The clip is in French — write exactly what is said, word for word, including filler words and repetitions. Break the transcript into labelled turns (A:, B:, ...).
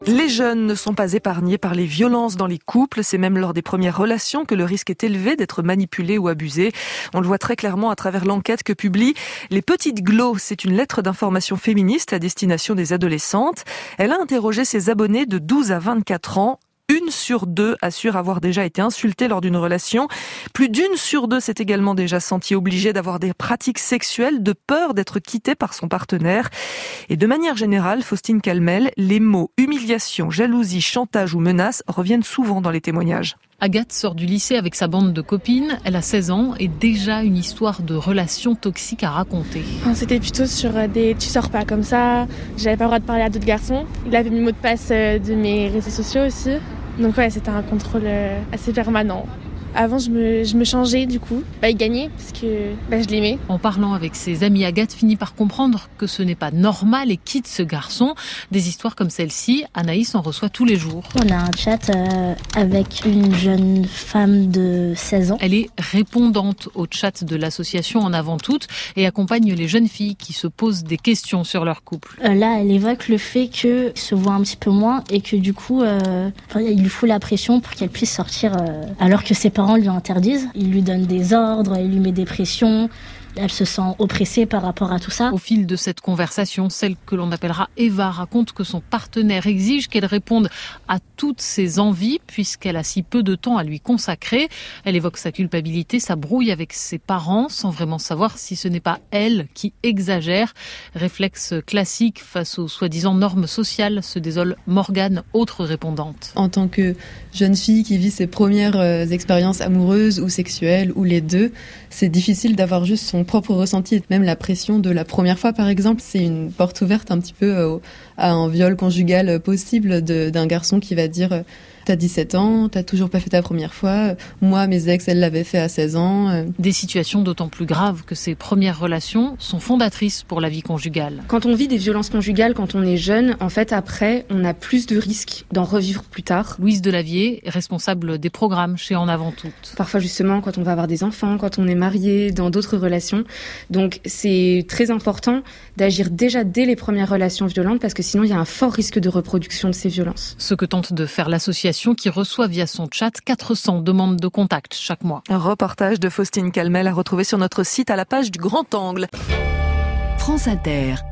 A: Les jeunes ne sont pas épargnés par les violences dans les couples. C'est même lors des premières relations que le risque est élevé d'être manipulé ou abusé. On le voit très clairement à travers l'enquête que publie Les Petites Glos. C'est une lettre d'information féministe à destination des adolescentes. Elle a interrogé ses abonnés de douze à vingt-quatre ans. Une sur deux assure avoir déjà été insultée lors d'une relation. Plus d'une sur deux s'est également déjà sentie obligée d'avoir des pratiques sexuelles de peur d'être quittée par son partenaire. Et de manière générale, Faustine Calmel, les mots humiliation, jalousie, chantage ou menace reviennent souvent dans les témoignages.
B: Agathe sort du lycée avec sa bande de copines. Elle a seize ans et déjà une histoire de relation toxique à raconter.
C: C'était plutôt sur des « tu sors pas comme ça », j'avais pas le droit de parler à d'autres garçons. Il avait mis le mot de passe de mes réseaux sociaux aussi. Donc ouais, c'était un contrôle assez permanent. Avant, je me, je me changeais du coup. Bah, il gagnait parce que bah, je l'aimais.
B: En parlant avec ses amis, Agathe finit par comprendre que ce n'est pas normal et quitte ce garçon. Des histoires comme celle-ci, Anaïs en reçoit tous les jours.
D: On a un chat euh, avec une jeune femme de seize ans.
B: Elle est répondante au chat de l'association En Avant Toutes et accompagne les jeunes filles qui se posent des questions sur leur couple.
D: Euh, là, elle évoque le fait qu'elle se voit un petit peu moins et que du coup, euh, il lui fout la pression pour qu'elle puisse sortir euh, alors que ses parents lui interdisent. Il lui donne des ordres, il lui met des pressions. Elle se sent oppressée par rapport à tout ça.
B: Au fil de cette conversation, celle que l'on appellera Eva raconte que son partenaire exige qu'elle réponde à toutes ses envies puisqu'elle a si peu de temps à lui consacrer. Elle évoque sa culpabilité, sa brouille avec ses parents sans vraiment savoir si ce n'est pas elle qui exagère. Réflexe classique face aux soi-disant normes sociales, se désole Morgane, autre répondante.
E: En tant que jeune fille qui vit ses premières euh, expériences amoureuses ou sexuelles ou les deux, c'est difficile d'avoir juste son propre ressenti. Même la pression de la première fois, par exemple, c'est une porte ouverte un petit peu euh, à un viol conjugal possible de, d'un garçon qui va dire euh, t'as dix-sept ans, t'as toujours pas fait ta première fois. Moi, mes ex, elles l'avaient fait à seize ans.
B: Des situations d'autant plus graves que ces premières relations sont fondatrices pour la vie conjugale.
F: Quand on vit des violences conjugales, quand on est jeune, en fait, après, on a plus de risques d'en revivre plus tard.
B: Louise Delavier, responsable des programmes chez En Avant Toutes.
F: Parfois, justement, quand on va avoir des enfants, quand on est marié, dans d'autres relations. Donc, c'est très important d'agir déjà dès les premières relations violentes parce que sinon, il y a un fort risque de reproduction de ces violences.
B: Ce que tente de faire l'association qui reçoit via son chat quatre cents demandes de contact chaque mois.
A: Un reportage de Faustine Calmel à retrouver sur notre site à la page du Grand Angle.
G: France Inter.